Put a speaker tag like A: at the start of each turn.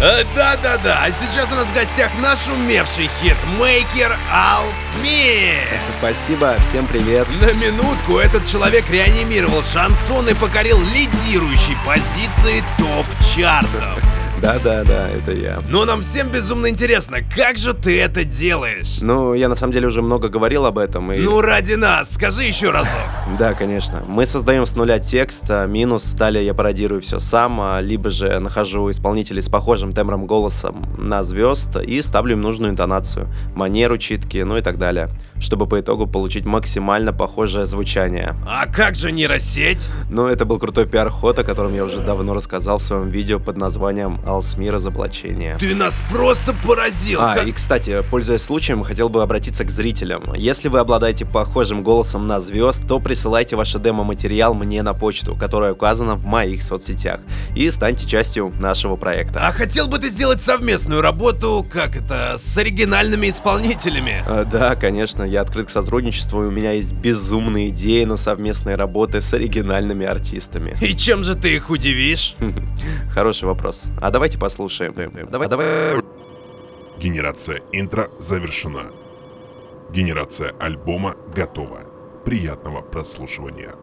A: Да-да-да, а сейчас у нас в гостях нашумевший хитмейкер Ал Смит.
B: Спасибо, всем привет.
A: На минутку этот человек реанимировал шансон и покорил лидирующие позиции топ-чартов.
B: Да, это я.
A: Но нам всем безумно интересно, как же ты это делаешь?
B: Ну, я на самом деле уже много говорил об этом и...
A: Ну, ради нас, скажи еще разок.
B: Да, конечно. Мы создаем с нуля текст, минус далее я пародирую все сам, либо же нахожу исполнителей с похожим тембром голосом на звезд и ставлю им нужную интонацию, манеру читки, ну и так далее, чтобы по итогу получить максимально похожее звучание.
A: А как же нейросеть?
B: Ну, это был крутой пиар-ход, о котором я уже давно рассказал в своем видео под названием «Алсми разоблачение».
A: Ты нас просто поразил.
B: И, кстати, пользуясь случаем, хотел бы обратиться к зрителям. Если вы обладаете похожим голосом на звезд, то присылайте ваш демо-материал мне на почту, которая указана в моих соцсетях, и станьте частью нашего проекта.
A: А хотел бы ты сделать совместную работу, с оригинальными исполнителями?
B: Да, конечно, я открыт к сотрудничеству, и у меня есть безумные идеи на совместные работы с оригинальными артистами.
A: И чем же ты их удивишь?
B: Хороший вопрос. А давайте послушаем. Давай.
C: Генерация интро завершена. Генерация альбома готова. Приятного прослушивания.